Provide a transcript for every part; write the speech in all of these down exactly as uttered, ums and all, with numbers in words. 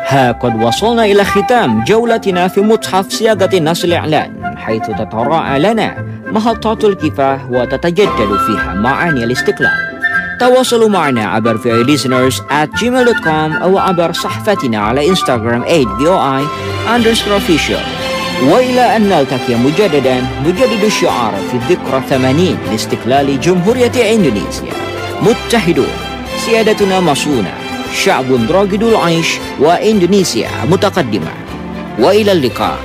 ها قد وصلنا إلى ختام جولتنا في متحف صياغة النص الإعلان، حيث تتراءى لنا محطات الكفاح وتتجدد فيها معاني الاستقلال. تواصلوا معنا عبر في اي listeners at gmail dot com أو عبر صفحتنا على انستغرام at voi underscore official. وإلى أن نلتقي مجددا نجدد الشعار في الذكرى الثمانين لاستقلال جمهورية إندونيسيا. متحدون، سيادتنا مصونة، شعب راغد العيش، وإندونيسيا متقدمة. وإلى اللقاء.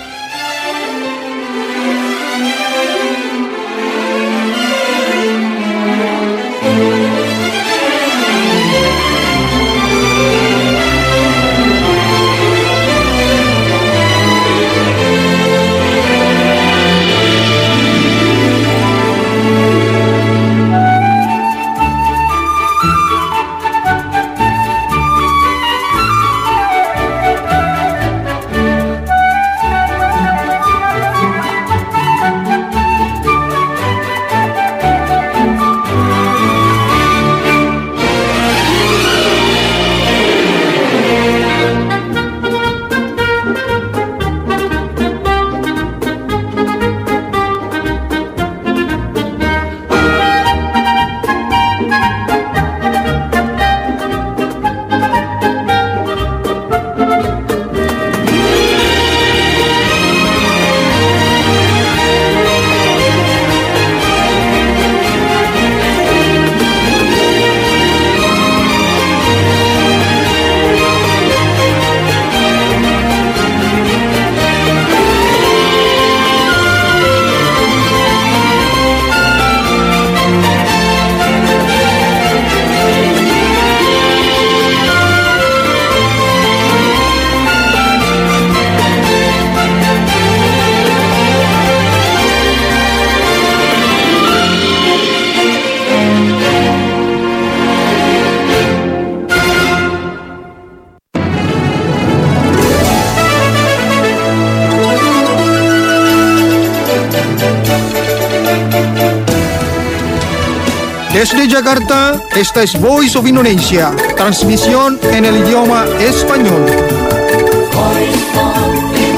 Desde Jakarta, esta es Voice of Indonesia, transmisión en el idioma español. Voice of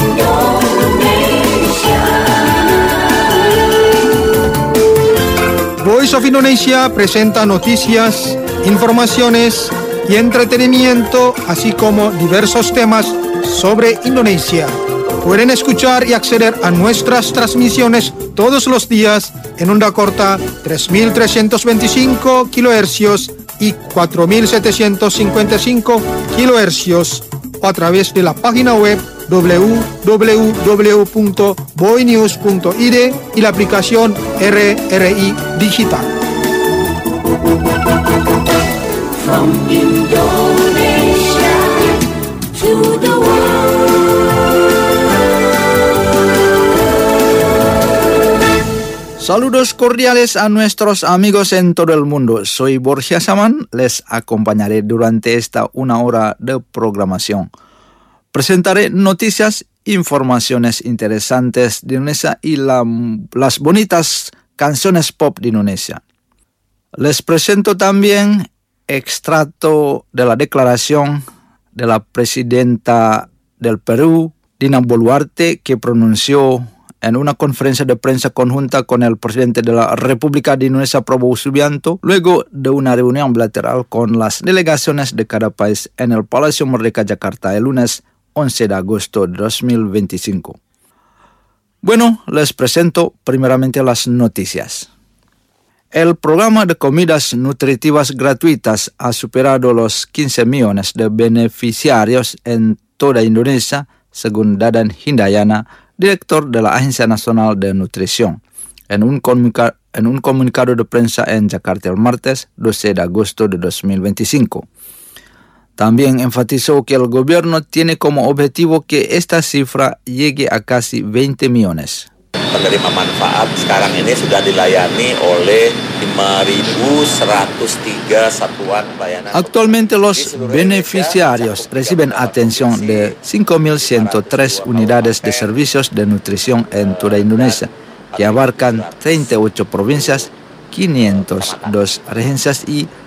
Indonesia. Voice of Indonesia presenta noticias, informaciones y entretenimiento, así como diversos temas sobre Indonesia. Pueden escuchar y acceder a nuestras transmisiones todos los días en onda corta tres mil trescientos veinticinco kilohercios y cuatro mil setecientos cincuenta y cinco kilohercios o a través de la página web doble u doble u doble u punto boinews punto i d y la aplicación R R I Digital. From Indonesia to the world. Saludos cordiales a nuestros amigos en todo el mundo. Soy Borja Saman, les acompañaré durante esta una hora de programación. Presentaré noticias, informaciones interesantes de Indonesia y la, las bonitas canciones pop de Indonesia. Les presento también extracto de la declaración de la presidenta del Perú, Dina Boluarte, que pronunció en una conferencia de prensa conjunta con el presidente de la República de Indonesia, Prabowo Subianto, luego de una reunión bilateral con las delegaciones de cada país en el Palacio Merdeka, Jakarta, el lunes once de agosto de dos mil veinticinco. Bueno, les presento primeramente las noticias. El programa de comidas nutritivas gratuitas ha superado los quince millones de beneficiarios en toda Indonesia, según Dadan Hindayana, director de la Agencia Nacional de Nutrición, en un, comunica- en un comunicado de prensa en Jakarta el martes doce de agosto de dos mil veinticinco. También enfatizó que el gobierno tiene como objetivo que esta cifra llegue a casi veinte millones. Penerima manfaat sekarang ini sudah dilayani oleh lima ribu seratus tiga satuan pelayanan. Actualmente los beneficiarios reciben atención de cinco mil ciento tres unidades de servicios de nutrición en toda Indonesia, que abarcan treinta y ocho provincias, quinientas dos regencias y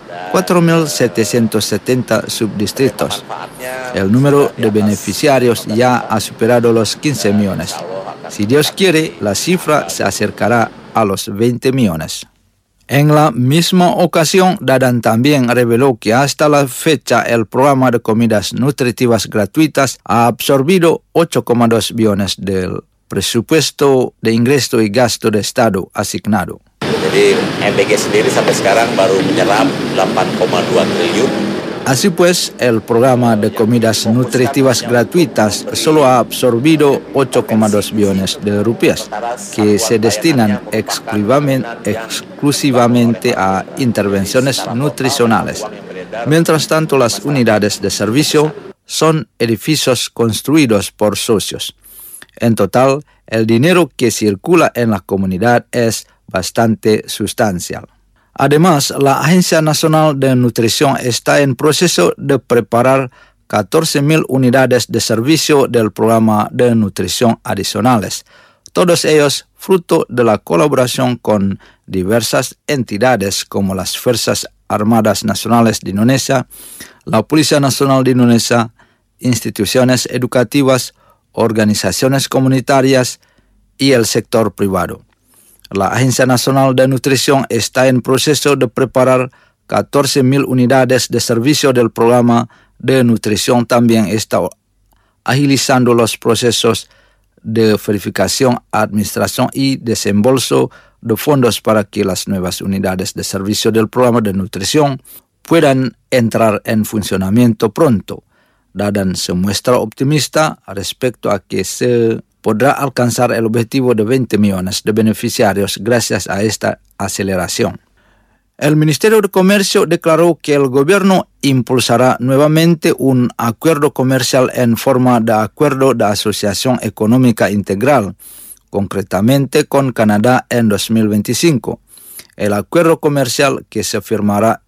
cuatro mil setecientos setenta subdistritos. El número de beneficiarios ya ha superado los quince millones. Si Dios quiere, la cifra se acercará a los veinte millones. En la misma ocasión, Dadan también reveló que hasta la fecha el programa de comidas nutritivas gratuitas ha absorbido ocho coma dos billones del presupuesto de ingreso y gasto de Estado asignado. Jadi M B G sendiri sampai sekarang baru menyerap delapan koma dua triliun. Así pues, el programa de comidas nutritivas gratuitas solo ha absorbido ocho coma dos billones de rupias, que se destinan exclusivamente, exclusivamente a intervenciones nutricionales. Mientras tanto, las unidades de servicio son edificios construidos por socios. En total, el dinero que circula en la comunidad es bastante sustancial. Además, la Agencia Nacional de Nutrición está en proceso de preparar catorce mil unidades de servicio del programa de nutrición adicionales, todos ellos fruto de la colaboración con diversas entidades como las Fuerzas Armadas Nacionales de Indonesia, la Policía Nacional de Indonesia, instituciones educativas, organizaciones comunitarias y el sector privado. La Agencia Nacional de Nutrición está en proceso de preparar catorce mil unidades de servicio del programa de nutrición. También está agilizando los procesos de verificación, administración y desembolso de fondos para que las nuevas unidades de servicio del programa de nutrición puedan entrar en funcionamiento pronto. Dadan se muestra optimista respecto a que se podrá alcanzar el objetivo de veinte millones de beneficiarios gracias a esta aceleración. El Ministerio de Comercio declaró que el gobierno impulsará nuevamente un acuerdo comercial en forma de acuerdo de asociación económica integral, concretamente con Canadá en dos mil veinticinco. El acuerdo comercial que se firmará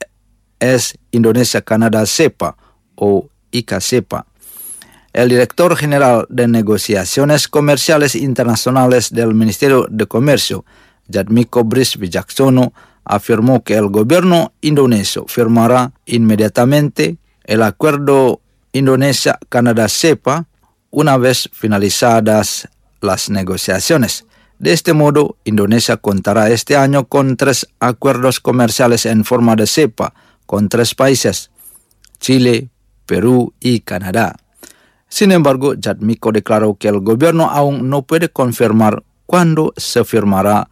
es Indonesia-Canadá CEPA o I C A CEPA. El director general de Negociaciones Comerciales Internacionales del Ministerio de Comercio, Jatmiko Bris Wijaksono, afirmó que el gobierno indonesio firmará inmediatamente el acuerdo Indonesia-Canadá CEPA una vez finalizadas las negociaciones. De este modo, Indonesia contará este año con tres acuerdos comerciales en forma de CEPA con tres países, Chile, Perú y Canadá. Sin embargo, Jatmiko declaró que el gobierno aún no puede confirmar cuándo se firmará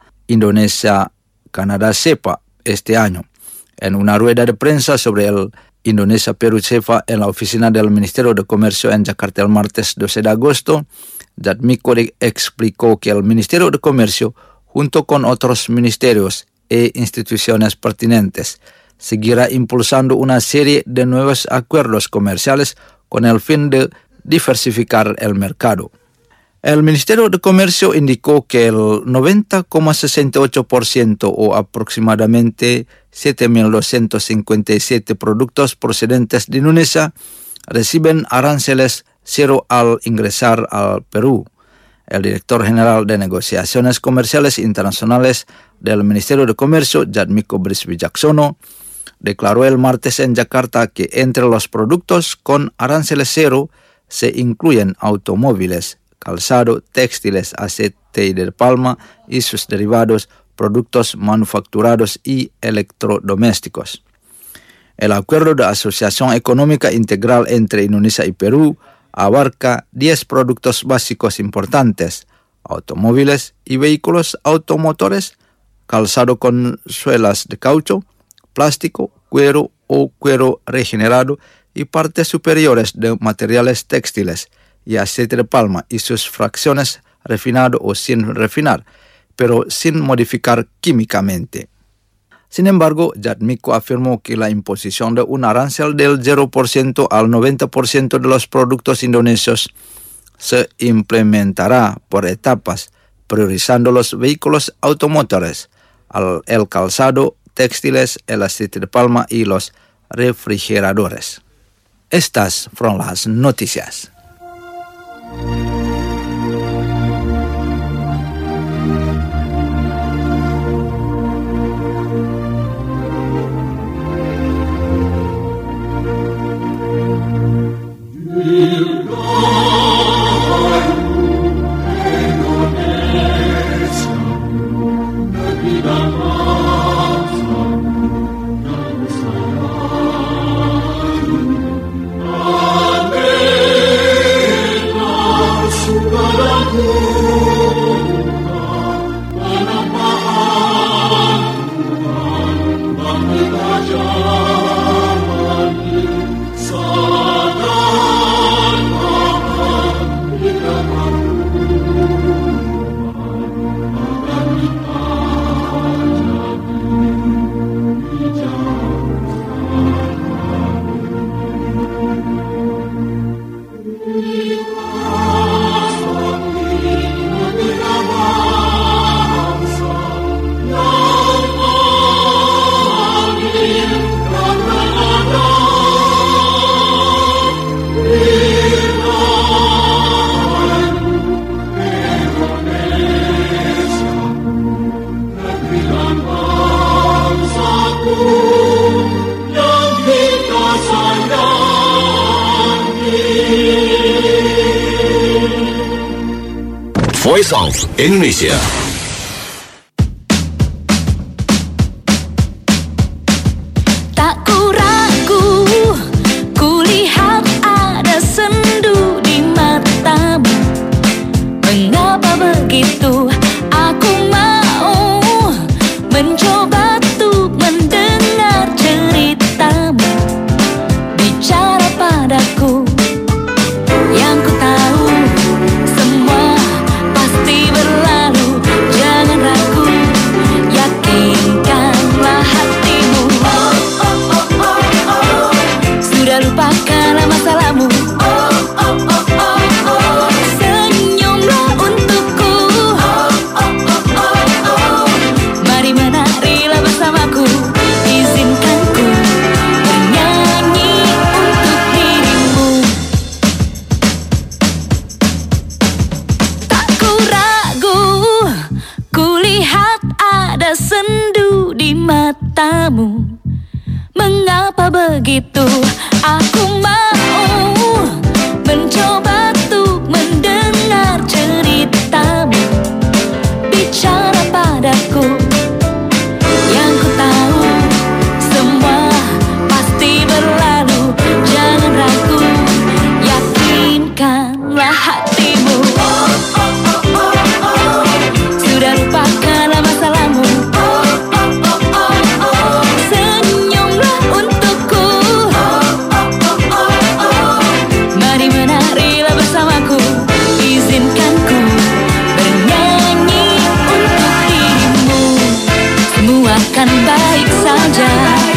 Indonesia-Canadá CEPA este año. En una rueda de prensa sobre el Indonesia-Perú CEPA en la oficina del Ministerio de Comercio en Jakarta el martes doce de agosto, Jatmiko explicó que el Ministerio de Comercio, junto con otros ministerios e instituciones pertinentes, seguirá impulsando una serie de nuevos acuerdos comerciales con el fin de diversificar el mercado. El Ministerio de Comercio indicó que el noventa coma sesenta y ocho por ciento o aproximadamente siete mil doscientos cincuenta y siete productos procedentes de Indonesia reciben aranceles cero al ingresar al Perú. El director general de Negociaciones Comerciales Internacionales del Ministerio de Comercio, Jatmiko Bris Wijaksono, declaró el martes en Yakarta que entre los productos con aranceles cero se incluyen automóviles, calzado, textiles, aceite de palma y sus derivados, productos manufacturados y electrodomésticos. El acuerdo de asociación económica integral entre Indonesia y Perú abarca diez productos básicos importantes: automóviles y vehículos automotores, calzado con suelas de caucho, plástico, cuero o cuero regenerado y partes superiores de materiales textiles y aceite de palma y sus fracciones refinado o sin refinar, pero sin modificar químicamente. Sin embargo, Jatmiko afirmó que la imposición de un arancel del cero por ciento al noventa por ciento de los productos indonesios se implementará por etapas, priorizando los vehículos automotores, el calzado, textiles, el aceite de palma y los refrigeradores. Estas fueron las noticias. Voice of Indonesia. Tak ku ragu, ku lihat ada sendu di matamu. Mengapa begitu? Aku mau mencoba untuk mendengar ceritamu. Bicara padaku, yang ku tahu semua pasti berlalu. Jangan ragu, yakinkanlah hatimu. Oh, oh, oh, oh, oh. Sudah lupakanlah masalahmu. Oh, oh, oh, oh, oh. Senyumlah untukku. Oh, oh, oh, oh, oh. Mari menarilah bersamaku. Izinkan ku bernyanyi untuk dirimu. Tak ku ragu, ku lihat ada sendu di matamu. Mengapa begitu? Aku mau mencoba untuk mendengar ceritamu. Bicara padaku, yang ku tahu semua pasti berlalu. Jangan ragu, yakinkanlah hatimu. Oh, oh, oh, oh, oh. Sudah lupakanlah masalahmu. Oh, oh, oh, oh, oh. Senyumlah untukku. Oh, oh, oh, oh, oh. Mari menarilah bersamaku. Izinkan ku bernyanyi untuk dirimu. Semua akan baik saja.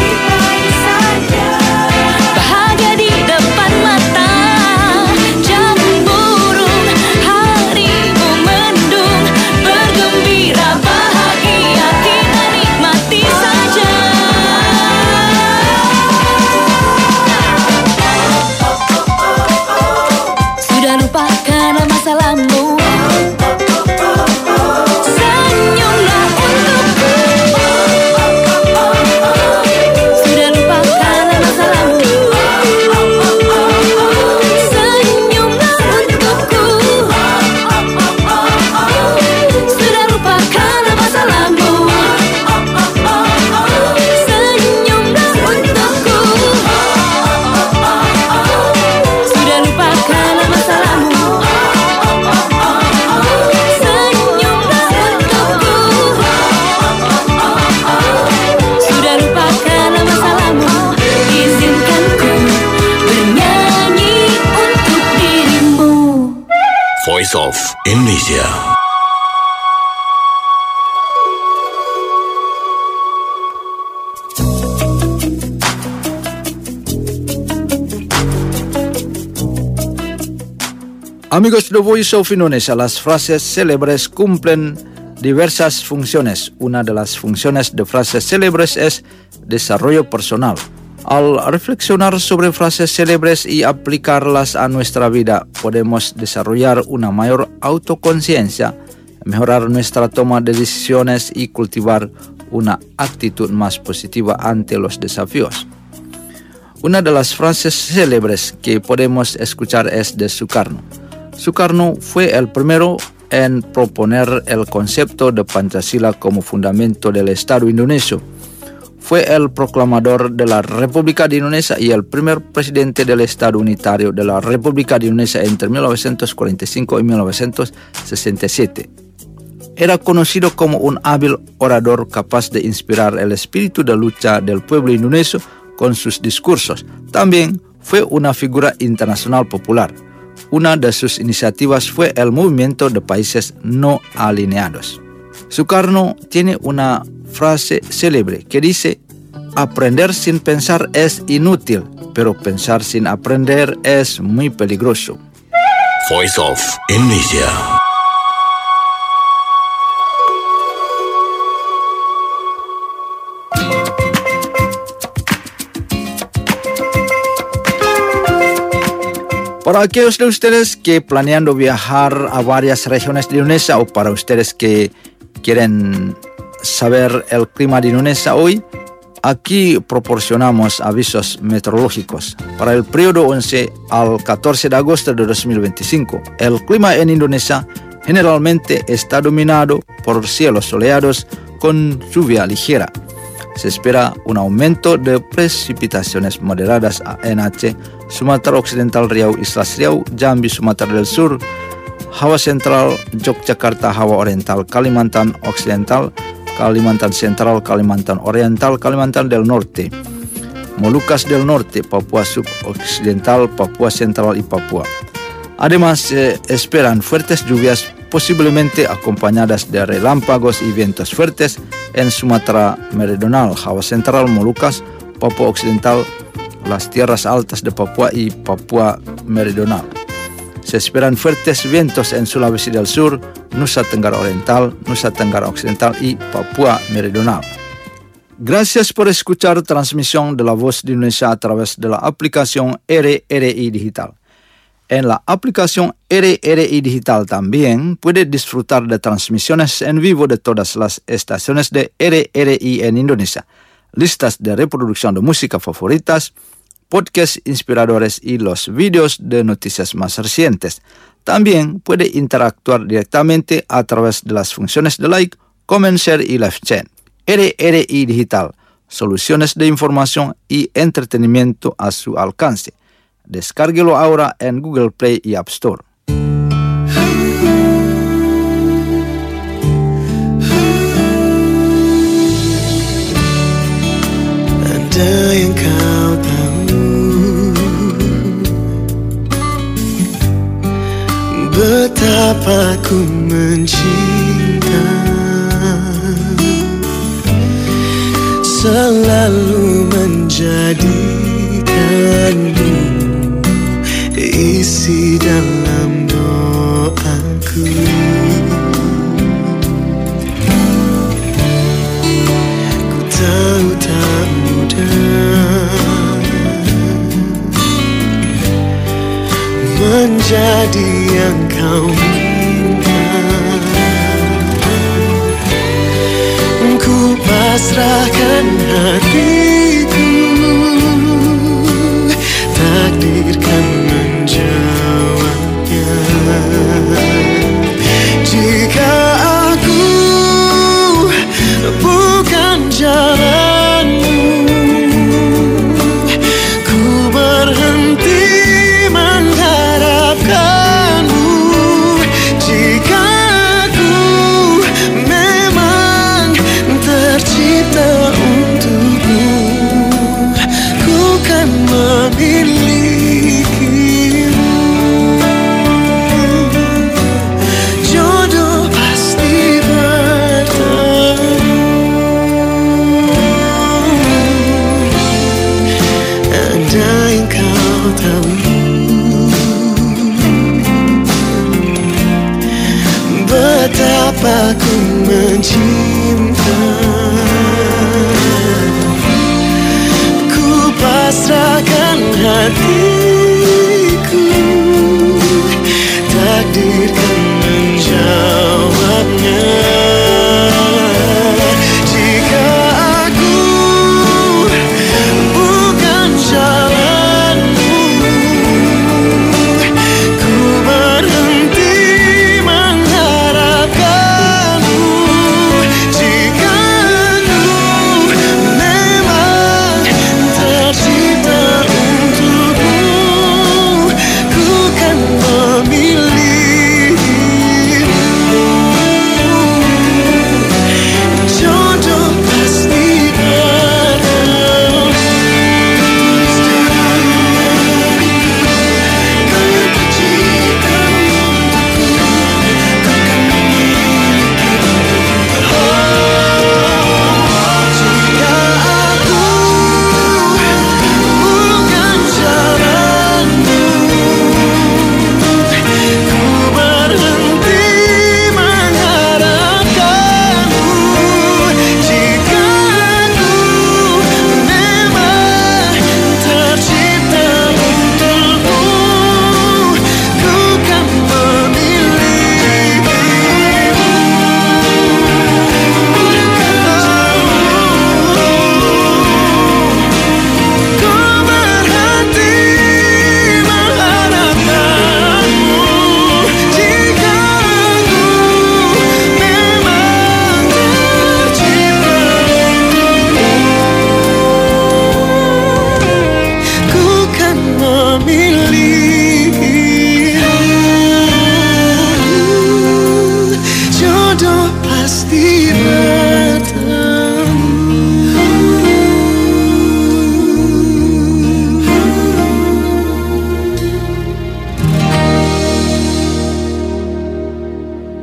Bahagia di depan mata. Jangan burung harimu mendung. Bergembira bahagia, kita nikmati saja. Sudah lupakanlah masalahmu. Senyumlah untukku. Sudah lupakanlah masalahmu. Senyumlah untukku. Sudah lupakanlah masalahmu. Senyumlah untukku. Sudah lupakanlah masalahmu. Senyumlah untukku. Sudah lupakanlah masalahmu. Izinkan ku bernyanyi untuk dirimu. Voice of Indonesia. Amigos de Voice of Indonesia, las frases célebres cumplen diversas funciones. Una de las funciones de frases célebres es desarrollo personal. Al reflexionar sobre frases célebres y aplicarlas a nuestra vida, podemos desarrollar una mayor autoconciencia, mejorar nuestra toma de decisiones y cultivar una actitud más positiva ante los desafíos. Una de las frases célebres que podemos escuchar es de Sukarno. Sukarno fue el primero en proponer el concepto de Pancasila como fundamento del Estado indonesio. Fue el proclamador de la República de Indonesia y el primer presidente del Estado unitario de la República de Indonesia entre mil novecientos cuarenta y cinco y mil novecientos sesenta y siete. Era conocido como un hábil orador capaz de inspirar el espíritu de lucha del pueblo indonesio con sus discursos. También fue una figura internacional popular. Una de sus iniciativas fue el movimiento de países no alineados. Sukarno tiene una frase célebre que dice: aprender sin pensar es inútil, pero pensar sin aprender es muy peligroso. Voice of Indonesia. Para aquellos de ustedes que planeando viajar a varias regiones de Indonesia o para ustedes que quieren saber el clima de Indonesia hoy, aquí proporcionamos avisos meteorológicos. Para el periodo once al catorce de agosto de dos mil veinticinco, el clima en Indonesia generalmente está dominado por cielos soleados con lluvia ligera. Se espera un aumento de precipitaciones moderadas en Aceh, Sumatera Occidental, Riau, Islas Riau, Jambi, Sumatera del Sur, Jawa Sentral, Yogyakarta, Jawa Oriental, Kalimantan Occidental, Kalimantan Central, Kalimantan Oriental, Kalimantan del Norte, Molucas del Norte, Papua Suboccidental, Papua Central y Papua. Además, se esperan fuertes lluvias, posiblemente acompañadas de relámpagos y vientos fuertes en Sumatera Meridional, Java Central, Molucas, Papua Occidental, las tierras altas de Papua y Papua Meridional. Se esperan fuertes vientos en Sulawesi del Sur, Nusa Tenggara Oriental, Nusa Tenggara Occidental y Papua Meridional. Gracias por escuchar transmisión de la Voz de Indonesia a través de la aplicación R R I Digital. En la aplicación R R I Digital también puede disfrutar de transmisiones en vivo de todas las estaciones de R R I en Indonesia, listas de reproducción de música favoritas, podcasts inspiradores y los vídeos de noticias más recientes. También puede interactuar directamente a través de las funciones de like, comment, share y live chat. R R I Digital, soluciones de información y entretenimiento a su alcance. Descárguelo ahora en Google Play y App Store. Ada yang kau tahu, betapa ku mencinta, selalu menjadikanmu isi dalam doaku. Ku tahu tak mudah menjadi yang kau minta. Ku pasrahkan hatiku, takdirkan menjawabnya. Jika aku bukan jalanmu, ku berhenti mengharapkanmu. Jika aku memang tercipta untukmu, ku kan memilikimu. Jodoh pasti bertemu. Ada yang kau tahu, betapa ku mencinta. Ku pasrahkan hatiku, takdirkan menjawabnya. Jika aku bukan jalanmu, ku berhenti mengharapkanmu. Jika aku memang tercipta untukmu,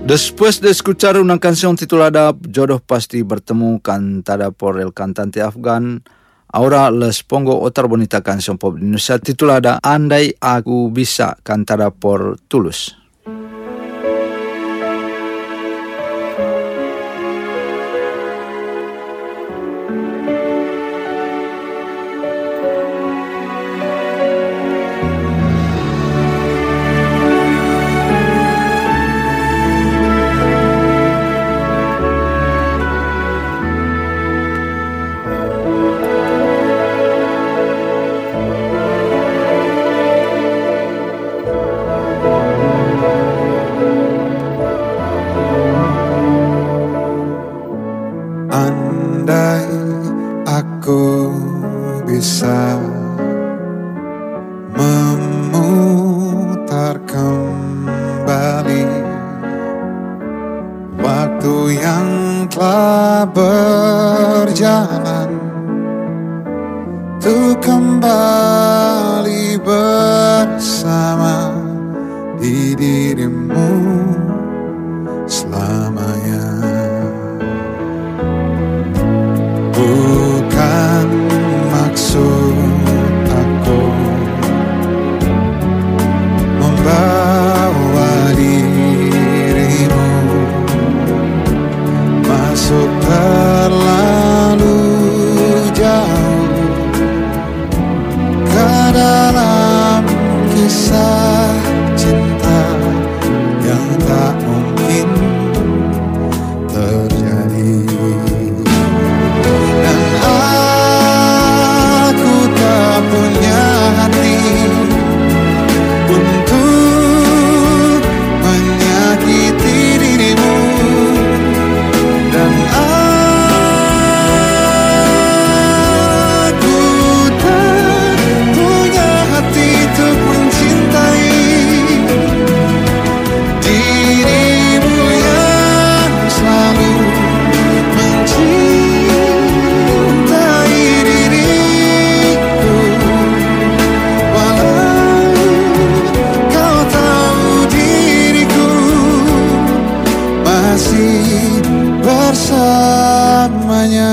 Después de escuchar una canción titulada Jodoh Pasti Bertemu, cantada por el cantante afgan, ahora les pongo otra bonita canción pop Indonesia titulada Andai Aku Bisa, cantada por Tulus. Andai aku bisa memutar kembali waktu yang telah berjalan, untuk kembali bersama di dirimu selamanya. Bukan maksud aku membawa dirimu masuk terlalu jauh ke dalam kisah cinta yang tak mungkin terjadi. Punya hati untuk menyakiti dirimu, dan aku tak punya hati untuk mencintai dirimu yang selalu mencintai dirimu. Masih bersamanya.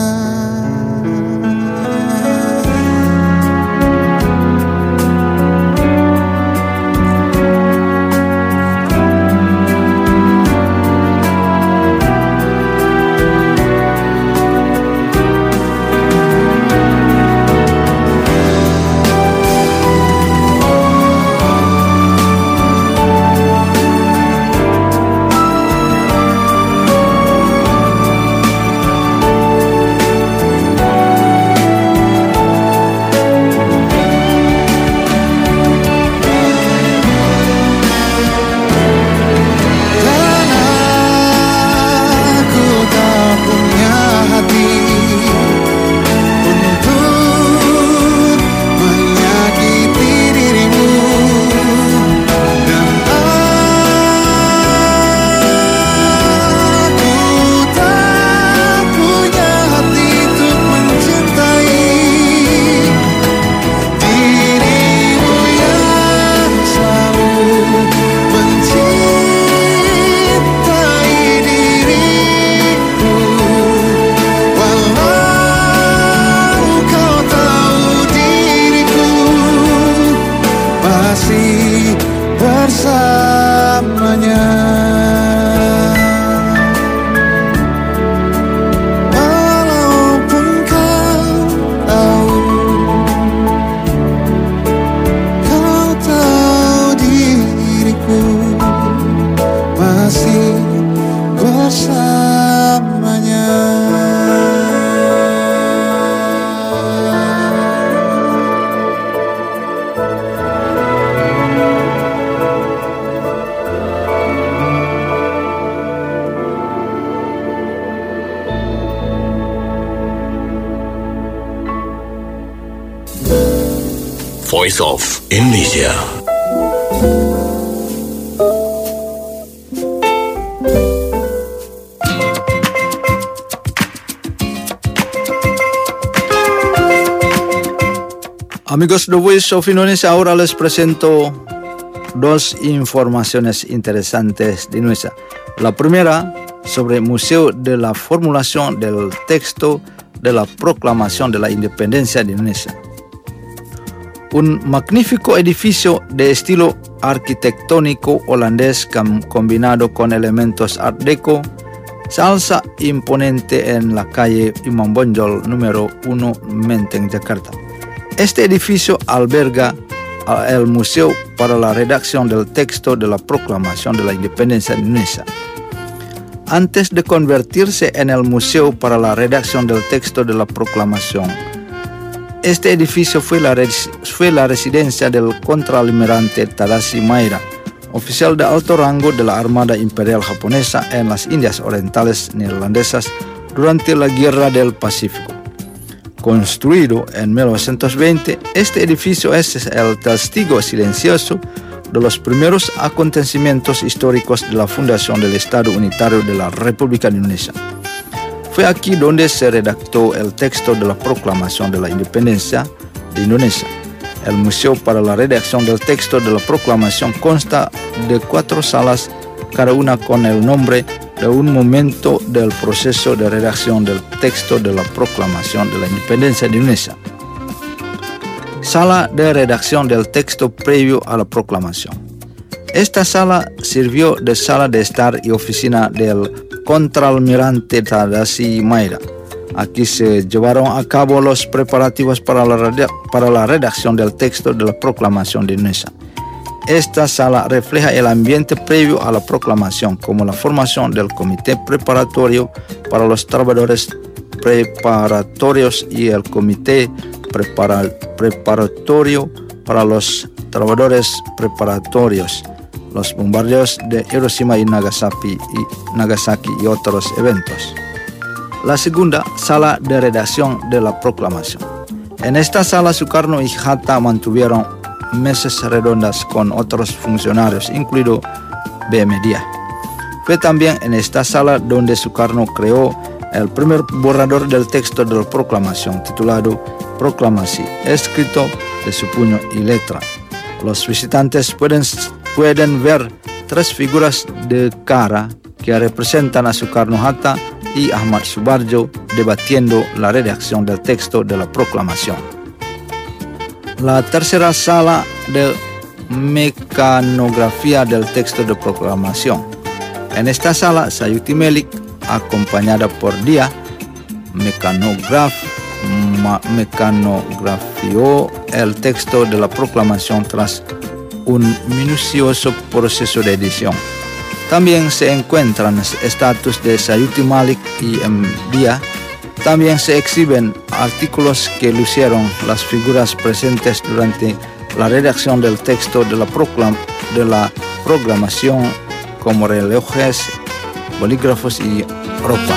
Bersamanya. Walaupun kau tahu, kau tahu diriku masih bersamanya. Voice of Indonesia. Amigos de Voice of Indonesia, ahora les presento dos informaciones interesantes de Indonesia. La primera, sobre el Museo de la Formulación del Texto de la Proclamación de la Independencia de Indonesia. Un magnífico edificio de estilo arquitectónico holandés combinado con elementos Art Deco se alza imponente en la calle Imam Bonjol número uno, Menteng, Jakarta. Este edificio alberga el Museo para la Redacción del Texto de la Proclamación de la Independencia de Indonesia. Antes de convertirse en el Museo para la Redacción del Texto de la Proclamación, este edificio fue la, res- fue la residencia del contraalmirante Tadashi Maeda, oficial de alto rango de la Armada Imperial Japonesa en las Indias Orientales Neerlandesas durante la Guerra del Pacífico. Construido en mil novecientos veinte, este edificio es el testigo silencioso de los primeros acontecimientos históricos de la fundación del Estado Unitario de la República de Indonesia. Fue aquí donde se redactó el texto de la Proclamación de la Independencia de Indonesia. El Museo para la Redacción del Texto de la Proclamación consta de cuatro salas, cada una con el nombre de un momento del proceso de redacción del texto de la Proclamación de la Independencia de Indonesia. Sala de redacción del texto previo a la proclamación. Esta sala sirvió de sala de estar y oficina del contraalmirante Tadashi Maeda. Aquí se llevaron a cabo los preparativos para la, reda- para la redacción del texto de la Proclamación de Indonesia. Esta sala refleja el ambiente previo a la proclamación, como la formación del comité preparatorio para los trabajadores preparatorios y el comité prepara- preparatorio para los trabajadores preparatorios, los bombardeos de Hiroshima y Nagasaki y, Nagasaki y otros eventos. La segunda, sala de redacción de la proclamación. En esta sala Sukarno y Hatta mantuvieron mesas redondas con otros funcionarios, incluido B M Dia. Fue también en esta sala donde Sukarno creó el primer borrador del texto de la proclamación, titulado Proklamasi, escrito de su puño y letra. Los visitantes pueden, pueden ver tres figuras de cara que representan a Sukarno-Hatta y Ahmad Subarjo debatiendo la redacción del texto de la proclamación. La tercera sala de mecanografía del texto de proclamación. En esta sala, Sayuti Melik, acompañada por Dia, mecanograf, ma, mecanografió el texto de la proclamación tras un minucioso proceso de edición. También se encuentran estatuas de Sayuti Malik y M. Dia. También se exhiben artículos que lucieron las figuras presentes durante la redacción del texto de la, proclam- de la programación, como relojes, bolígrafos y ropa.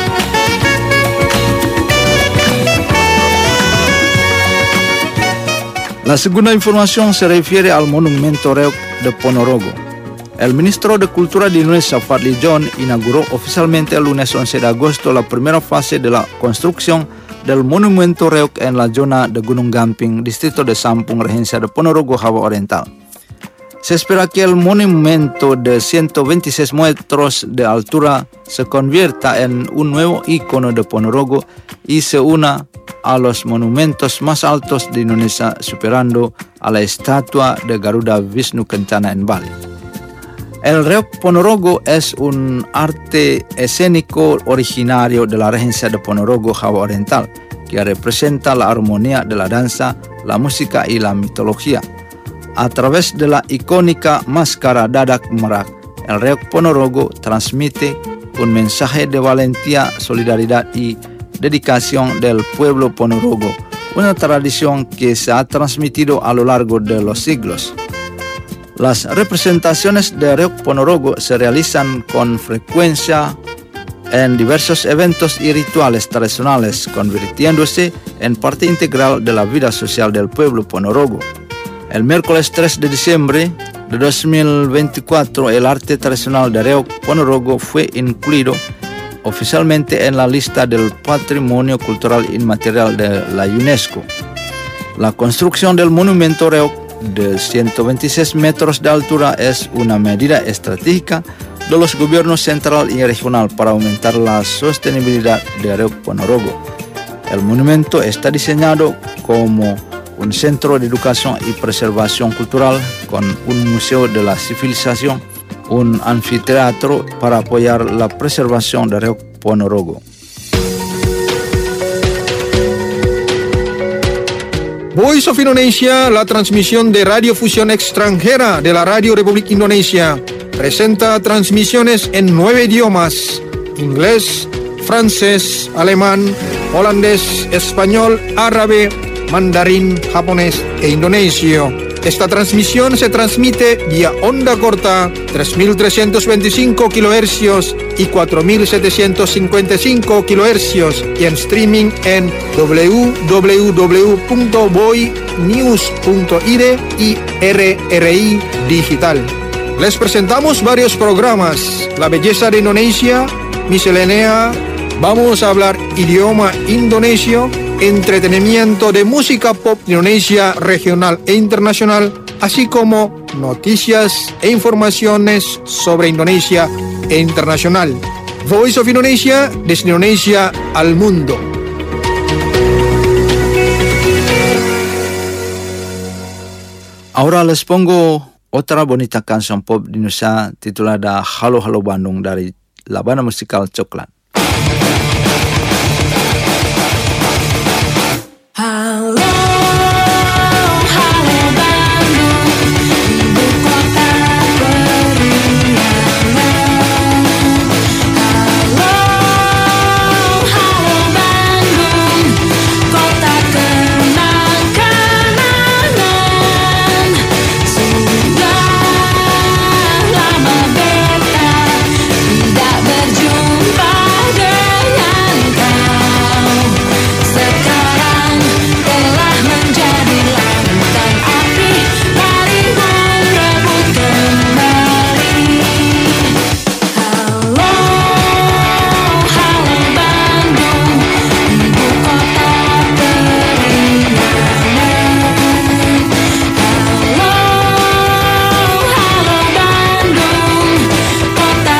La segunda información se refiere al monumento Reok de Ponorogo. El ministro de Cultura de Indonesia, Fadli John, inauguró oficialmente el lunes once de agosto la primera fase de la construcción del monumento Reok en la zona de Gunung Gamping, distrito de Sampung, regencia de Ponorogo, Java Oriental. Se espera que el monumento de ciento veintiséis metros de altura se convierta en un nuevo icono de Ponorogo y se una a los monumentos más altos de Indonesia, superando a la estatua de Garuda Wisnu Kencana en Bali. El Reok Ponorogo es un arte escénico originario de la regencia de Ponorogo, Java Oriental, que representa la armonía de la danza, la música y la mitología. A través de la icónica máscara Dadak Merak, el Reok Ponorogo transmite un mensaje de valentía, solidaridad y dedicación del pueblo Ponorogo, una tradición que se ha transmitido a lo largo de los siglos. Las representaciones de Reok Ponorogo se realizan con frecuencia en diversos eventos y rituales tradicionales, convirtiéndose en parte integral de la vida social del pueblo Ponorogo. El miércoles tres de diciembre de dos mil veinticuatro, el arte tradicional de Reok Ponorogo fue incluido oficialmente en la lista del Patrimonio Cultural Inmaterial de la UNESCO. La construcción del monumento Reok de ciento veintiséis metros de altura es una medida estratégica de los gobiernos central y regional para aumentar la sostenibilidad de Río Ponorogo. El monumento está diseñado como un centro de educación y preservación cultural con un museo de la civilización, un anfiteatro para apoyar la preservación de Río Ponorogo. Voice of Indonesia, la transmisión de radiofusión extranjera de la Radio Republik Indonesia, presenta transmisiones en nueve idiomas: inglés, francés, alemán, holandés, español, árabe, mandarín, japonés e indonesio. Esta transmisión se transmite vía onda corta tres mil trescientos veinticinco kilohercios y cuatro mil setecientos cincuenta y cinco kilohercios y en streaming en w w w punto boy news punto i d y R R I Digital. Les presentamos varios programas: La belleza de Indonesia, Miscelánea, vamos a hablar idioma indonesio, entretenimiento de música pop Indonesia regional e internacional, así como noticias e informaciones sobre Indonesia e internacional. Voice of Indonesia, desde Indonesia al mundo. Ahora les pongo otra bonita canción pop de Indonesia titulada Halo Halo Bandung dari la banda musikal Coklat. Halo, halo Bandung, ibu kota periangan. Halo, halo Bandung, kota kenang-kenangan. Sudah lama beta tidak berjumpa dengan kau. Sekarang telah menjadi lautan api, mari merebut kembali. Halo, halo Bandung, ibu kota periangan. Halo, halo Bandung, kota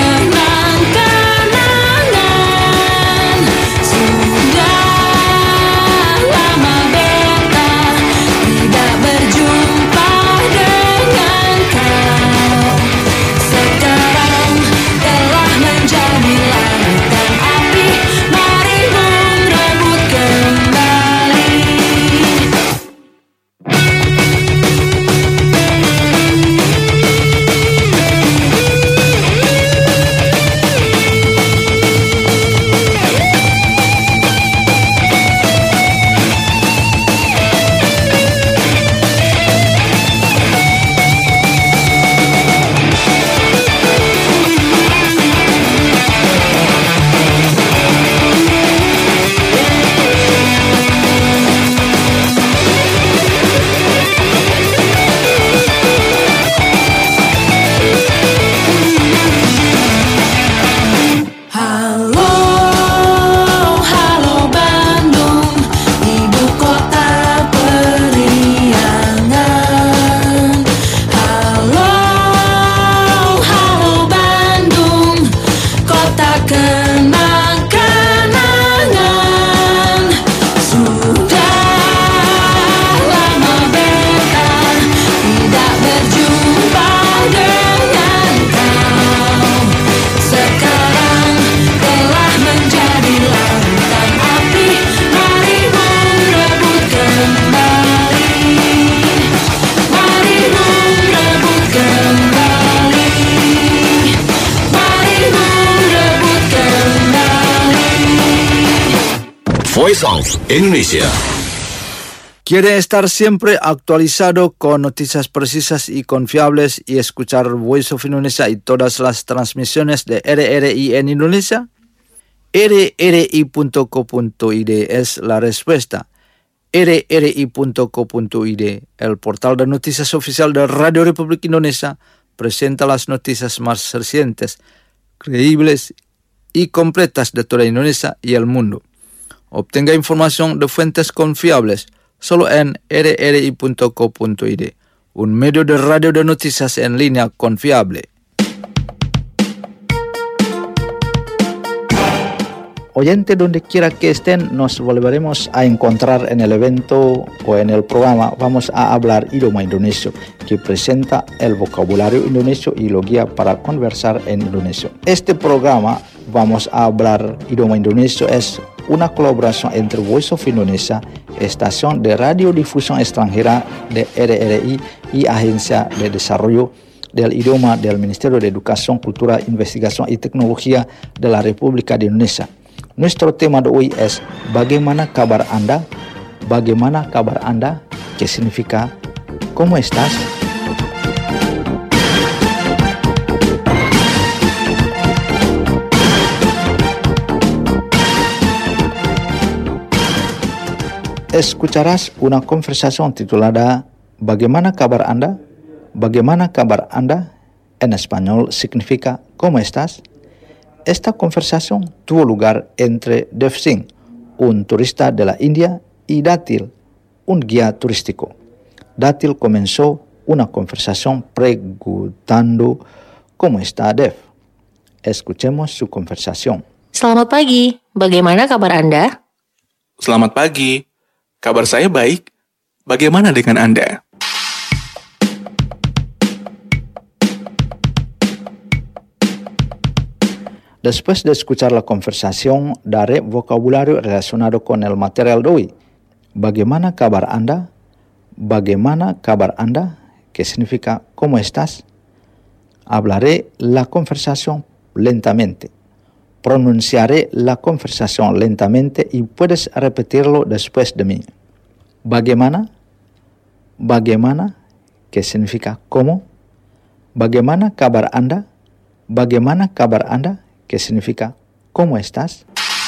kenang-kenangan. Sudah lama beta tidak berjumpa dengan kau. Sekarang telah menjadi lautan api, mari merebut kembali. Halo, halo Bandung, ibu kota periangan. Halo, halo Bandung, kota kenang-kenangan. Sudah lama beta tidak berjumpa dengan kau. Sekarang telah menjadi lautan api, mari merebut kembali. Mari merebut kembali. Mari merebut kembali. Voice of Indonesia. ¿Quiere estar siempre actualizado con noticias precisas y confiables y escuchar Voice of Indonesia y todas las transmisiones de R R I en Indonesia? R R I punto co punto i d es la respuesta. R R I punto co punto i d, el portal de noticias oficial de Radio Republik Indonesia, presenta las noticias más recientes, creíbles y completas de toda Indonesia y el mundo. Obtenga información de fuentes confiables solo en R R I punto co punto i d, un medio de radio de noticias en línea confiable. Oyente, donde quiera que estén, nos volveremos a encontrar en el evento o en el programa. Vamos a hablar idioma indonesio, que presenta el vocabulario indonesio y lo guía para conversar en indonesio. Este programa, Vamos a hablar idioma indonesio, es una colaboración entre Voice of Indonesia, estación de radiodifusión extranjera de R R I y Agencia de Desarrollo del Idioma del Ministerio de Educación, Cultura, Investigación y Tecnología de la República de Indonesia. Nuestro tema de hoy es ¿bagaimana kabar Anda? ¿Bagaimana kabar Anda? ¿Qué significa ¿cómo estás? Escucharás una conversación titulada ¿Bagaimana kabar Anda? ¿Bagaimana kabar Anda? En español significa ¿cómo estás? Esta conversación tuvo lugar entre Dev Singh, un turista de la India, y Datil, un guía turístico. Datil comenzó una conversación preguntando ¿cómo está Dev? Escuchemos su conversación. Selamat pagi, bagaimana kabar Anda? Selamat pagi, kabar saya baik. Bagaimana dengan Anda? Después de escuchar la conversación, daré vocabulario relacionado con el material de hoy. ¿Bagaimana kabar Anda? ¿Bagaimana kabar Anda? ¿Qué significa ¿cómo estás? Hablaré la conversación lentamente. Pronunciaré la conversación lentamente y puedes repetirlo después de mí. ¿Bagaimana? ¿Bagaimana? ¿Qué significa cómo? ¿Bagaimana kabar Anda? ¿Bagaimana kabar Anda? ¿Qué significa ¿cómo estás?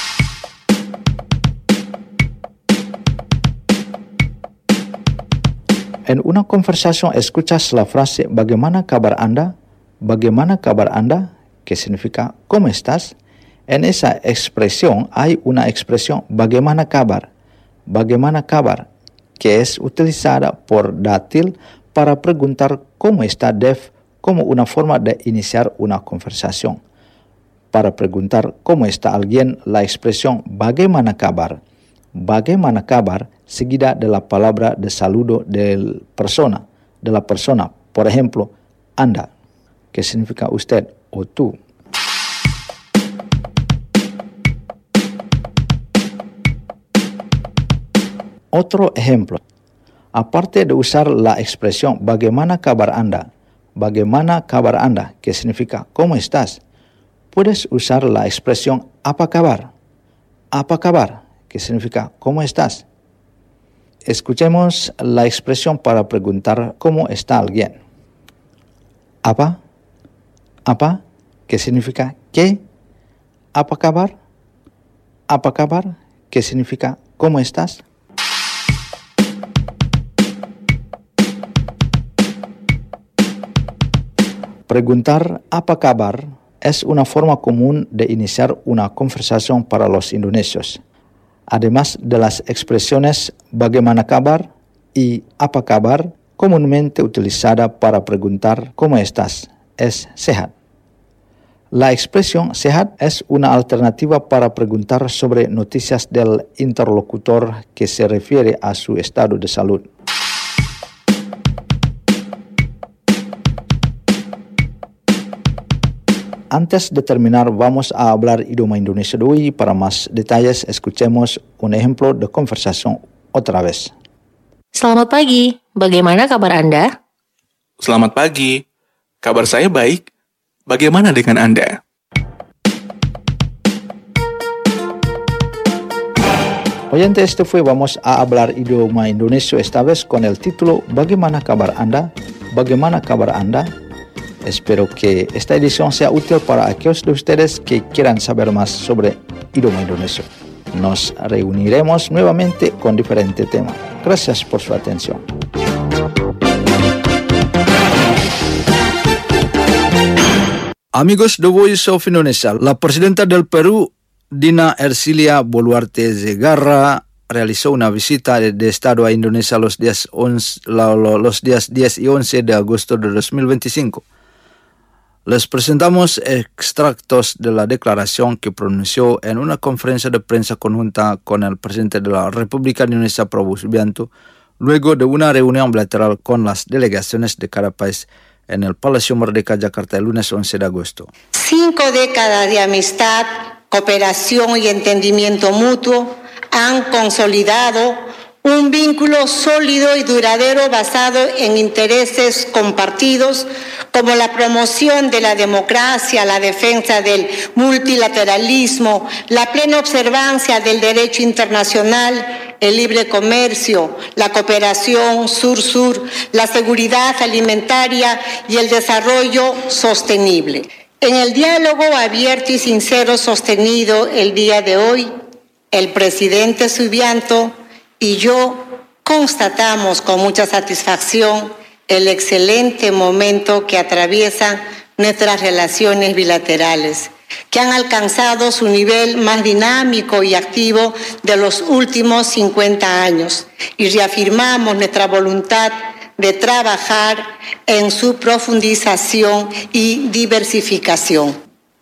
En una conversación escuchas la frase ¿bagaimana kabar Anda? ¿Bagaimana kabar Anda? ¿Qué significa ¿cómo estás? En esa expresión hay una expresión ¿bagaimana kabar? ¿Bagaimana kabar? Que es utilizada por Datil para preguntar ¿cómo está Dev? Como una forma de iniciar una conversación. Para preguntar cómo está alguien, la expresión bagaimana kabar, bagaimana kabar, seguida de la palabra de saludo de persona, de la persona. Por ejemplo, Anda, que significa usted o tú. Otro ejemplo. Aparte de usar la expresión bagaimana kabar Anda, bagaimana kabar Anda, que significa ¿cómo estás? Puedes usar la expresión apa kabar, apa kabar, que significa ¿cómo estás? Escuchemos la expresión para preguntar ¿cómo está alguien? Apa, apa, que significa ¿qué? Apa kabar, apa kabar, que significa ¿cómo estás? Preguntar apa kabar es una forma común de iniciar una conversación para los indonesios. Además de las expresiones bagaimana kabar y apa kabar, comúnmente utilizada para preguntar ¿cómo estás? Es sehat. La expresión sehat es una alternativa para preguntar sobre noticias del interlocutor que se refiere a su estado de salud. Antes de terminar, vamos a hablar idioma indonesio de hoy. Para más detalles, escuchemos un ejemplo de conversación otra vez. Selamat pagi, bagaimana kabar Anda? Selamat pagi, kabar saya baik. Bagaimana dengan Anda? Oyente, este fue Vamos a hablar idioma indonesio, esta vez con el título ¿Bagaimana kabar Anda? ¿Bagaimana kabar Anda? Espero que esta edición sea útil para aquellos de ustedes que quieran saber más sobre idioma indonesio. Nos reuniremos nuevamente con diferente tema. Gracias por su atención. Amigos de Voice of Indonesia, la presidenta del Perú, Dina Ercilia Boluarte Zegarra, realizó una visita de, de Estado a Indonesia los días, once, la, los días diez y once de agosto de dos mil veinticinco. Les presentamos extractos de la declaración que pronunció en una conferencia de prensa conjunta con el presidente de la República de Indonesia, Prabowo Subianto, luego de una reunión bilateral con las delegaciones de cada país en el Palacio Merdeka, Jakarta, el lunes once de agosto. Cinco décadas de amistad, cooperación y entendimiento mutuo han consolidado un vínculo sólido y duradero basado en intereses compartidos como la promoción de la democracia, la defensa del multilateralismo, la plena observancia del derecho internacional, el libre comercio, la cooperación sur-sur, la seguridad alimentaria y el desarrollo sostenible. En el diálogo abierto y sincero sostenido el día de hoy, el presidente Subianto y yo constatamos con mucha satisfacción el excelente momento que atraviesan nuestras relaciones bilaterales, que han alcanzado su nivel más dinámico y activo de los últimos cincuenta años, y reafirmamos nuestra voluntad de trabajar en su profundización y diversificación.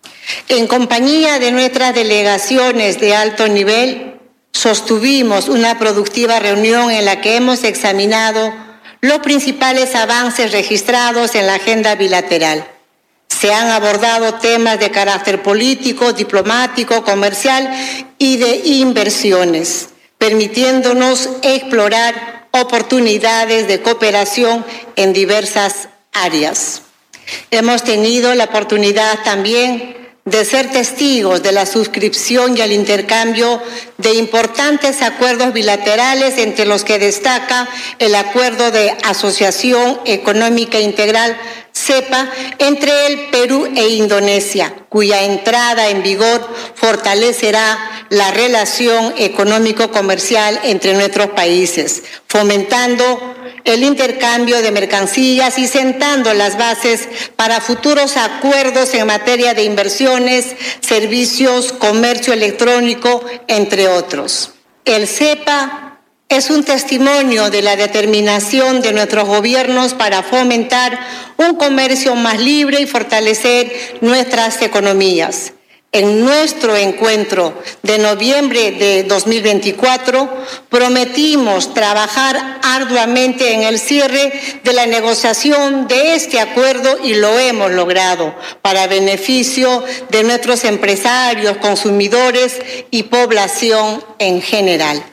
En compañía de nuestras delegaciones de alto nivel, sostuvimos una productiva reunión en la que hemos examinado los principales avances registrados en la agenda bilateral. Se han abordado temas de carácter político, diplomático, comercial y de inversiones, permitiéndonos explorar oportunidades de cooperación en diversas áreas. Hemos tenido la oportunidad también de ser testigos de la suscripción y el intercambio de importantes acuerdos bilaterales, entre los que destaca el Acuerdo de Asociación Económica Integral, CEPA, entre el Perú e Indonesia, cuya entrada en vigor fortalecerá la relación económico-comercial entre nuestros países, fomentando el intercambio de mercancías y sentando las bases para futuros acuerdos en materia de inversiones, servicios, comercio electrónico, entre otros. El CEPA es un testimonio de la determinación de nuestros gobiernos para fomentar un comercio más libre y fortalecer nuestras economías. En nuestro encuentro de noviembre de dos mil veinticuatro, prometimos trabajar arduamente en el cierre de la negociación de este acuerdo y lo hemos logrado para beneficio de nuestros empresarios, consumidores y población en general.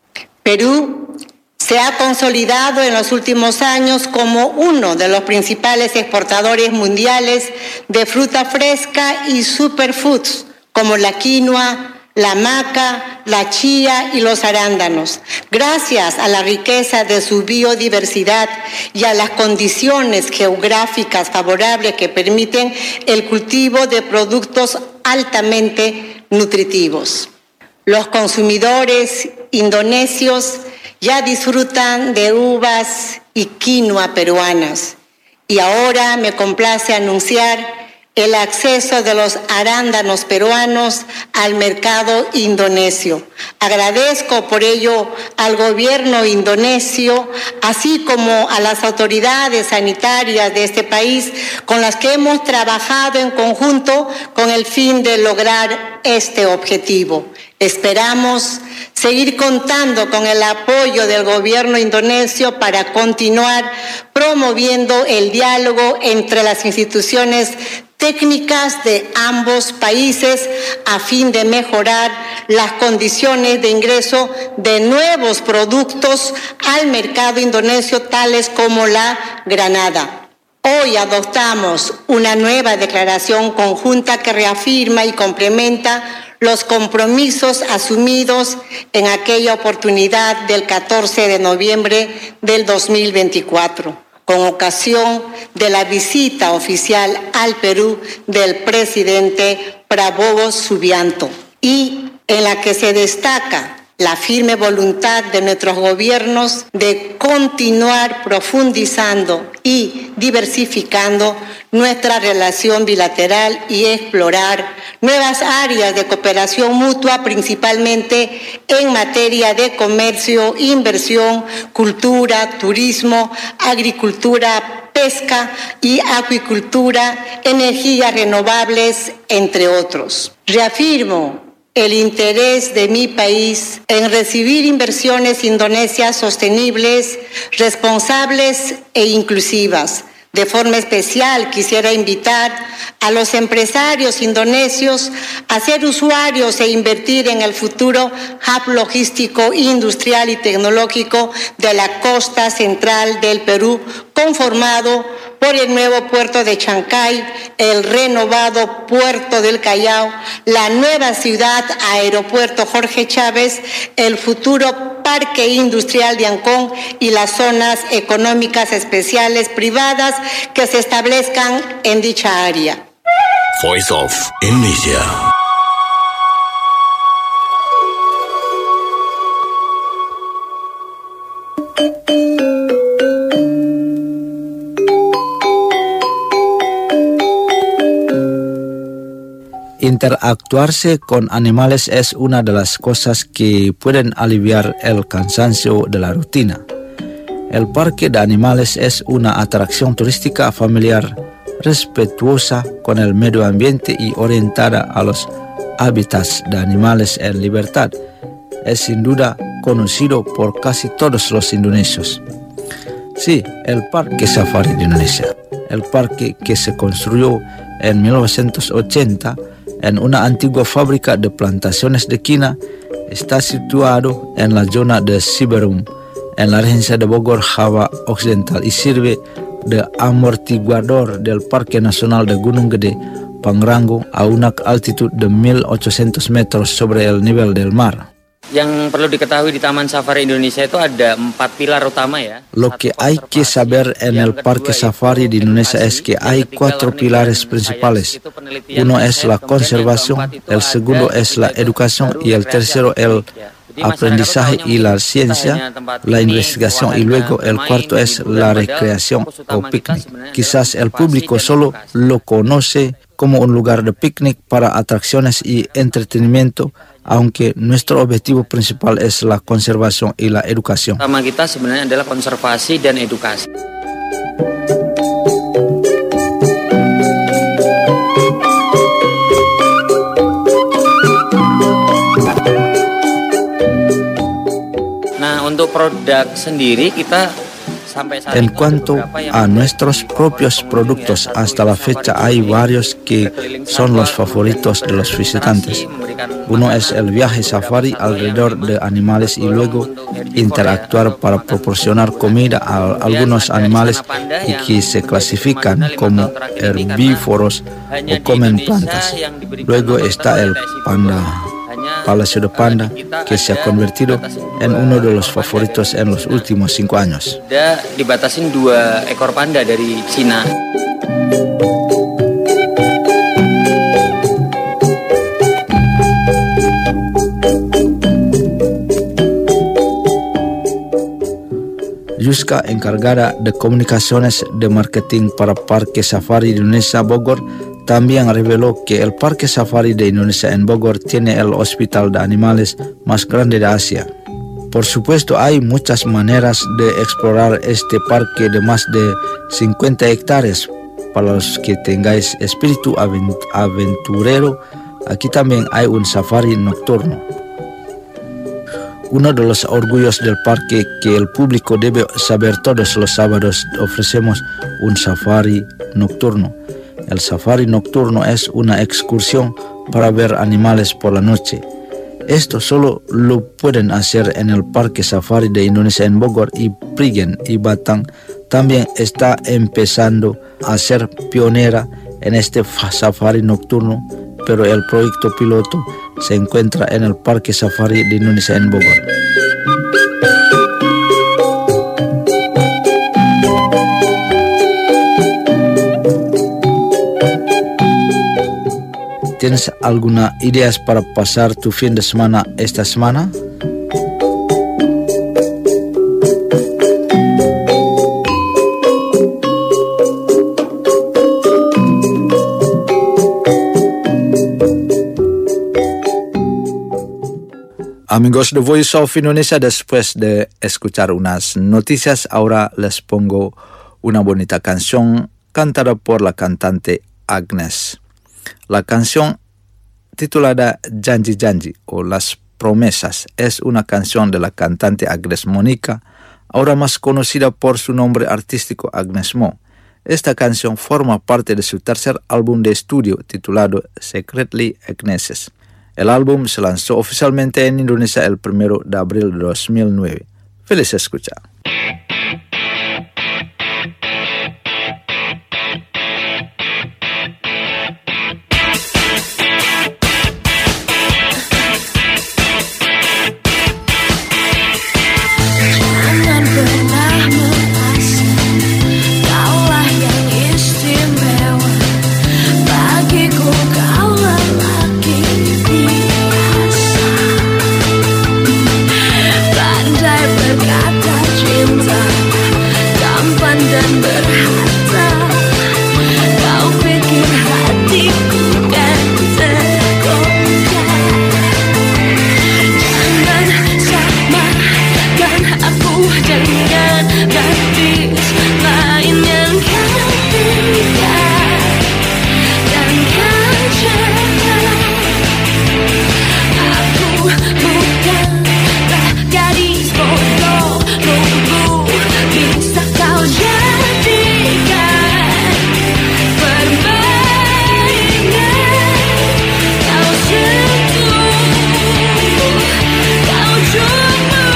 Perú se ha consolidado en los últimos años como uno de los principales exportadores mundiales de fruta fresca y superfoods, como la quinoa, la maca, la chía y los arándanos. Gracias a la riqueza de su biodiversidad y a las condiciones geográficas favorables que permiten el cultivo de productos altamente nutritivos. Los consumidores indonesios ya disfrutan de uvas y quinoa peruanas. Y ahora me complace anunciar el acceso de los arándanos peruanos al mercado indonesio. Agradezco por ello al gobierno indonesio, así como a las autoridades sanitarias de este país, con las que hemos trabajado en conjunto con el fin de lograr este objetivo. Esperamos seguir contando con el apoyo del gobierno indonesio para continuar promoviendo el diálogo entre las instituciones técnicas de ambos países a fin de mejorar las condiciones de ingreso de nuevos productos al mercado indonesio, tales como la granada. Hoy adoptamos una nueva declaración conjunta que reafirma y complementa los compromisos asumidos en aquella oportunidad del catorce de noviembre del dos mil veinticuatro, con ocasión de la visita oficial al Perú del presidente Prabowo Subianto, y en la que se destaca la firme voluntad de nuestros gobiernos de continuar profundizando y diversificando nuestra relación bilateral y explorar nuevas áreas de cooperación mutua, principalmente en materia de comercio, inversión, cultura, turismo, agricultura, pesca y acuicultura, energías renovables, entre otros. Reafirmo el interés de mi país en recibir inversiones indonesias sostenibles, responsables e inclusivas. De forma especial, quisiera invitar a los empresarios indonesios a ser usuarios e invertir en el futuro hub logístico, industrial y tecnológico de la costa central del Perú, conformado por el nuevo puerto de Chancay, el renovado puerto del Callao, la nueva ciudad aeropuerto Jorge Chávez, el futuro parque industrial de Ancón y las zonas económicas especiales privadas que se establezcan en dicha área. Voice of Indonesia. Interactuarse con animales es una de las cosas que pueden aliviar el cansancio de la rutina. El parque de animales es una atracción turística familiar, respetuosa con el medio ambiente y orientada a los hábitats de animales en libertad. Es sin duda conocido por casi todos los indonesios. Sí, el Parque Safari de Indonesia, el parque que se construyó en mil novecientos ochenta en una antigua fábrica de plantaciones de quina, está situado en la zona de Siberung, en la regencia de Bogor, Java Occidental, y sirve de amortiguador del Parque Nacional de Gunung Gede, Pangrango, a una altitud de mil ochocientos metros sobre el nivel del mar. Yang perlu diketahui di Taman Safari Indonesia itu ada empat pilar utama ya. Lo que hay que saber en el Parque Safari de Indonesia es que hay cuatro pilares principales. Uno es la conservación, el segundo es la educación y el tercero el aprendizaje y la ciencia, la investigación, y luego el cuarto es la recreación o picnic. Quizás el público solo lo conoce como un lugar de picnic para atracciones y entretenimiento, aunque nuestro objetivo principal es la conservación y la educación. Utama kita sebenarnya adalah konservasi dan edukasi. Nah, untuk produk sendiri kita En cuanto a nuestros propios productos, hasta la fecha hay varios que son los favoritos de los visitantes. Uno es el viaje safari alrededor de animales y luego interactuar para proporcionar comida a algunos animales y que se clasifican como herbívoros o comen plantas. Luego está el panda. Palacio de Panda, que se ha convertido en uno de los favoritos en los últimos cinco años. Ada dibatasin dua ekor panda dari Cina. Yuska, encargada de comunicaciones de marketing para Parque Safari de Indonesia Bogor, también reveló que el Parque Safari de Indonesia en Bogor tiene el hospital de animales más grande de Asia. Por supuesto, hay muchas maneras de explorar este parque de más de cincuenta hectáreas. Para los que tengáis espíritu aventurero, aquí también hay un safari nocturno. Uno de los orgullos del parque que el público debe saber: todos los sábados ofrecemos un safari nocturno. El safari nocturno es una excursión para ver animales por la noche. Esto solo lo pueden hacer en el Parque Safari de Indonesia en Bogor, y Prigen y Batang también está empezando a ser pionera en este safari nocturno, pero el proyecto piloto se encuentra en el Parque Safari de Indonesia en Bogor. ¿Tienes alguna ideas para pasar tu fin de semana esta semana? Amigos de Voice of Indonesia, después de escuchar unas noticias, ahora les pongo una bonita canción cantada por la cantante Agnes. La canción titulada Janji Janji o Las Promesas es una canción de la cantante Agnes Monica, ahora más conocida por su nombre artístico Agnes Mo. Esta canción forma parte de su tercer álbum de estudio titulado Secretly Agneses. El álbum se lanzó oficialmente en Indonesia el primero de abril de dos mil nueve. Feliz escucha. Jangan pernah merasa kaulah yang istimewa. Bagiku kau lelaki biasa. Pandai berkata cinta, tampan dan berharta. Kau pikir hatiku kan tergoda. Jangan samakan aku dengan gadis lain yang kau pilih dan kau jaga. Aku bukanlah gadis bodoh, tunggu bisa kau jadikan permainan. Kau sentuh, kau cuma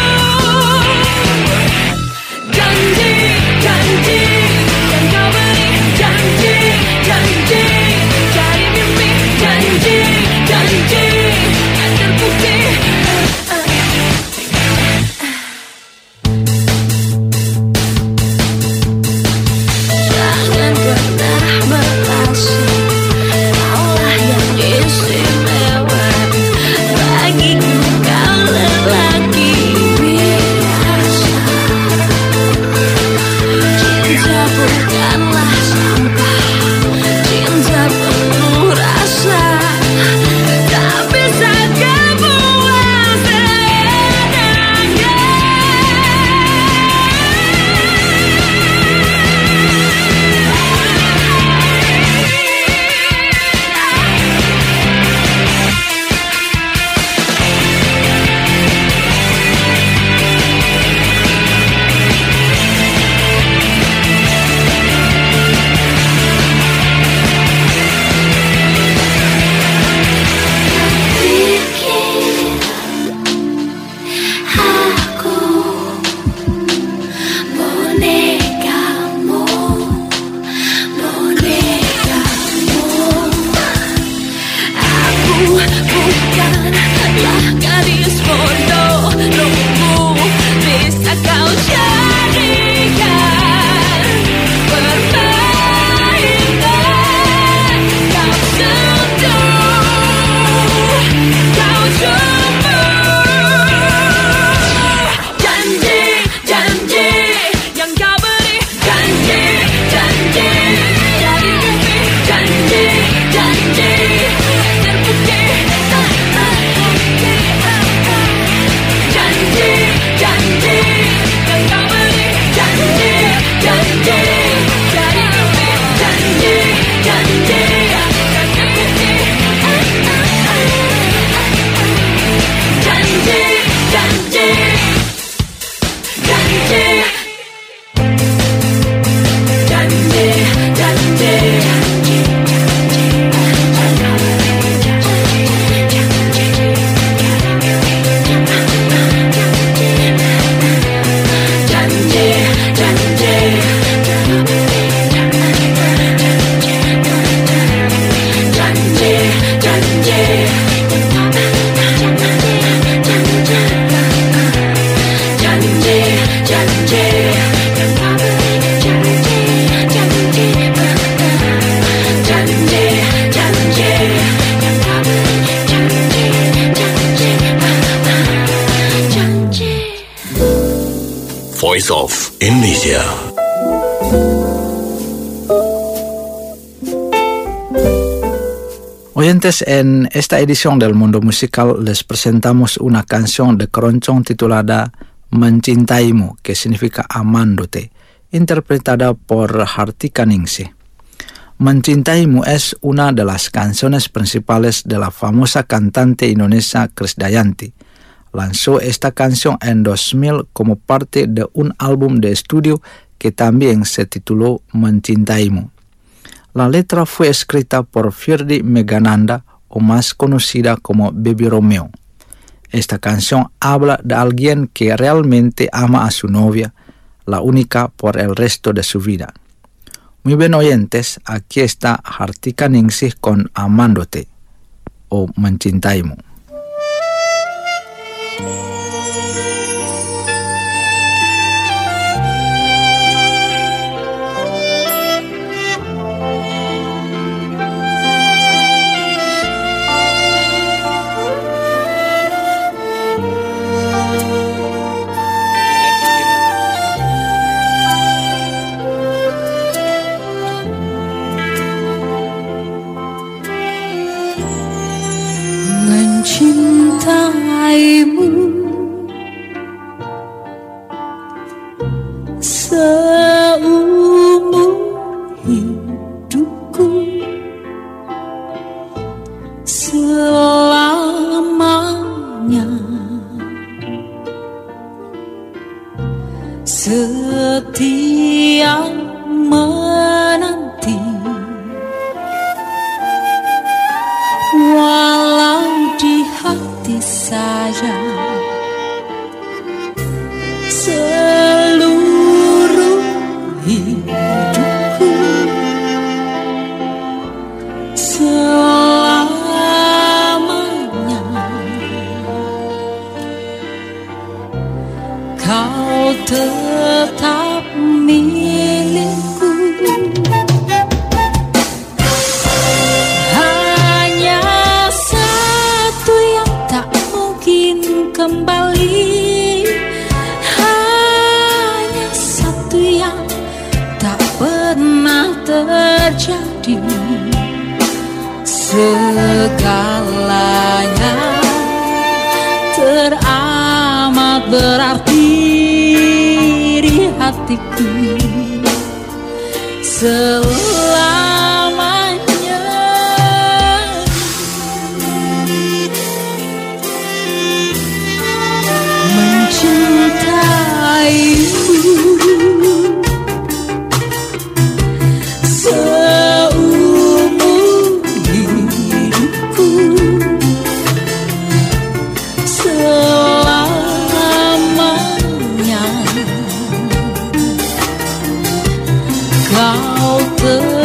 janji, janji yang kau beri, janji, janji cari mimpi, janji, janji yang terbukti. Jangan pernah merasa kaulah yang istimewa. Bagiku kau lelaki biasa. Cinta bukanlah sampah, cinta penuh rasa. Tak bisa kau buang seenaknya. Aku bonekamu, bonekamu. Aku bukanlah gadis bodoh, tunggu bisa kau jadikan permainan. Kau sentuh, kau cuma janji, janji yang kau beri, janji, janji dari mimpi, janji, janji terbukti. Janji, janji yang kau beri, janji, janji dari mimpi, janji, janji terbukti. Janji, janji, janji, janji, janji. Janji, janji, janji, janji. Janji, janji, janji, janji. Voice of Indonesia. Oyentes, en esta edición del Mundo Musical les presentamos una canción de Keroncong titulada Mencintaimu, que significa amándote, interpretada por Hartika Ningsih. Mencintaimu es una de las canciones principales de la famosa cantante indonesia Krisdayanti. Lanzó esta canción en dos mil como parte de un álbum de estudio que también se tituló Mencintaimu. La letra fue escrita por Firdi Megananda, o más conocida como Baby Romeo. Esta canción habla de alguien que realmente ama a su novia, la única por el resto de su vida. Muy bien, oyentes, aquí está Hartika Ningsih con Amándote o Mencintaimu. Mencintaimu seumur hidupku, selamanya setia menanti, walau di hati saja seluruh hidupku, selamanya kau tetap milikku. Kembali hanya satu yang tak pernah terjadi. Segalanya teramat berarti di hatiku selamanya. Mencintaimu seumur hidupku, selamanya kau ter